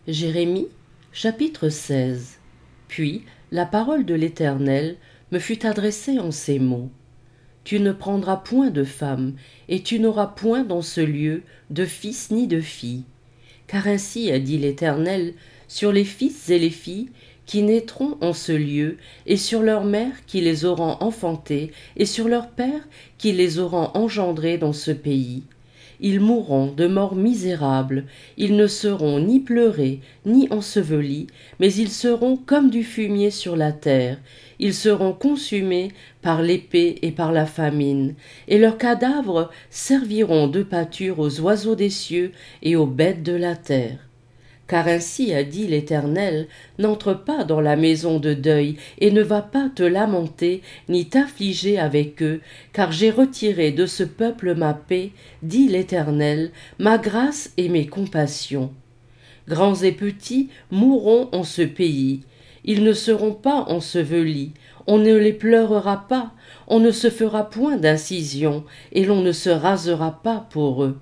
Jérémie, chapitre 16. Puis la parole de l'Éternel me fut adressée en ces mots. Tu ne prendras point de femme, et tu n'auras point dans ce lieu de fils ni de fille. Car ainsi a dit l'Éternel sur les fils et les filles qui naîtront en ce lieu, et sur leurs mères qui les auront enfantés, et sur leurs pères qui les auront engendrés dans ce pays. Ils mourront de mort misérable, ils ne seront ni pleurés, ni ensevelis, mais ils seront comme du fumier sur la terre, ils seront consumés par l'épée et par la famine, et leurs cadavres serviront de pâture aux oiseaux des cieux et aux bêtes de la terre. Car ainsi a dit l'Éternel, n'entre pas dans la maison de deuil, et ne va pas te lamenter, ni t'affliger avec eux, car j'ai retiré de ce peuple ma paix, dit l'Éternel, ma grâce et mes compassions. Grands et petits mourront en ce pays, ils ne seront pas ensevelis, on ne les pleurera pas, on ne se fera point d'incision, et l'on ne se rasera pas pour eux.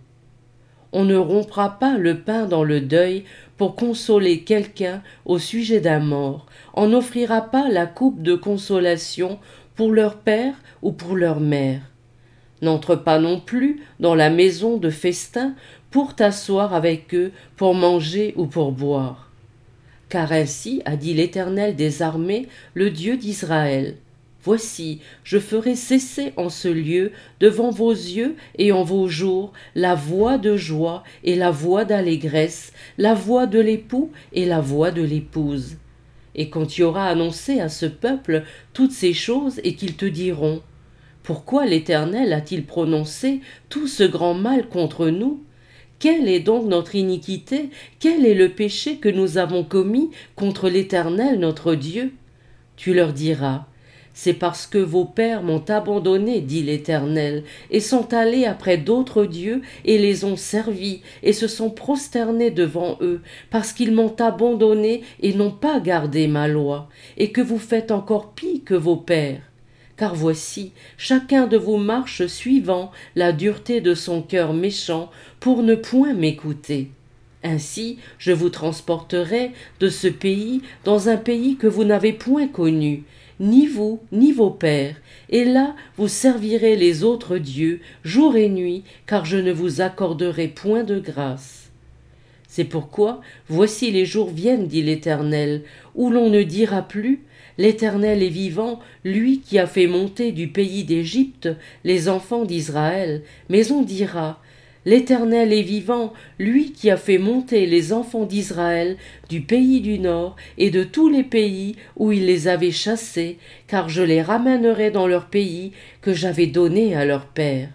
On ne rompra pas le pain dans le deuil pour consoler quelqu'un au sujet d'un mort. On n'offrira pas la coupe de consolation pour leur père ou pour leur mère. N'entre pas non plus dans la maison de festin pour t'asseoir avec eux pour manger ou pour boire. Car ainsi a dit l'Éternel des armées, le Dieu d'Israël. Voici, je ferai cesser en ce lieu, devant vos yeux et en vos jours, la voix de joie et la voix d'allégresse, la voix de l'époux et la voix de l'épouse. Et quand tu auras annoncé à ce peuple toutes ces choses et qu'ils te diront « Pourquoi l'Éternel a-t-il prononcé tout ce grand mal contre nous ? Quelle est donc notre iniquité ? Quel est le péché que nous avons commis contre l'Éternel notre Dieu ?» Tu leur diras « C'est parce que vos pères m'ont abandonné, dit l'Éternel, et sont allés après d'autres dieux et les ont servis et se sont prosternés devant eux, parce qu'ils m'ont abandonné et n'ont pas gardé ma loi, et que vous faites encore pis que vos pères. Car voici, chacun de vous marche suivant la dureté de son cœur méchant pour ne point m'écouter. Ainsi, je vous transporterai de ce pays dans un pays que vous n'avez point connu, ni vous, ni vos pères, et là vous servirez les autres dieux, jour et nuit, car je ne vous accorderai point de grâce. C'est pourquoi, voici les jours viennent, dit l'Éternel, où l'on ne dira plus, l'Éternel est vivant, lui qui a fait monter du pays d'Égypte les enfants d'Israël, mais on dira, l'Éternel est vivant, lui qui a fait monter les enfants d'Israël du pays du nord et de tous les pays où il les avait chassés, car je les ramènerai dans leur pays que j'avais donné à leurs pères.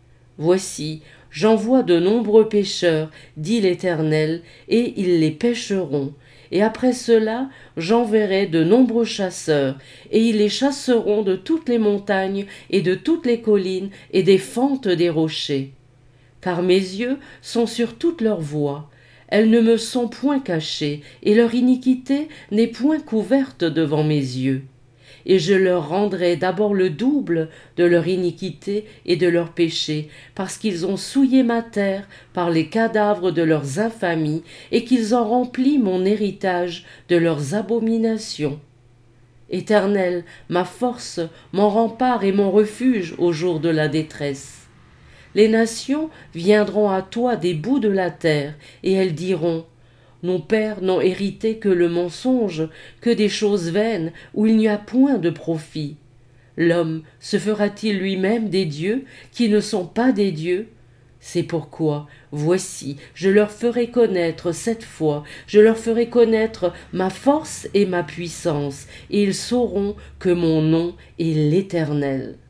Voici, j'envoie de nombreux pêcheurs, dit l'Éternel, et ils les pêcheront. Et après cela, j'enverrai de nombreux chasseurs, et ils les chasseront de toutes les montagnes et de toutes les collines et des fentes des rochers. Car mes yeux sont sur toutes leurs voies, elles ne me sont point cachées, et leur iniquité n'est point couverte devant mes yeux. Et je leur rendrai d'abord le double de leur iniquité et de leur péché, parce qu'ils ont souillé ma terre par les cadavres de leurs infamies, et qu'ils ont rempli mon héritage de leurs abominations. Éternel, ma force, mon rempart et mon refuge au jour de la détresse. Les nations viendront à toi des bouts de la terre, et elles diront « Nos pères n'ont hérité que le mensonge, que des choses vaines, où il n'y a point de profit. L'homme se fera-t-il lui-même des dieux qui ne sont pas des dieux ? C'est pourquoi, voici, je leur ferai connaître cette fois, je leur ferai connaître ma force et ma puissance, et ils sauront que mon nom est l'Éternel.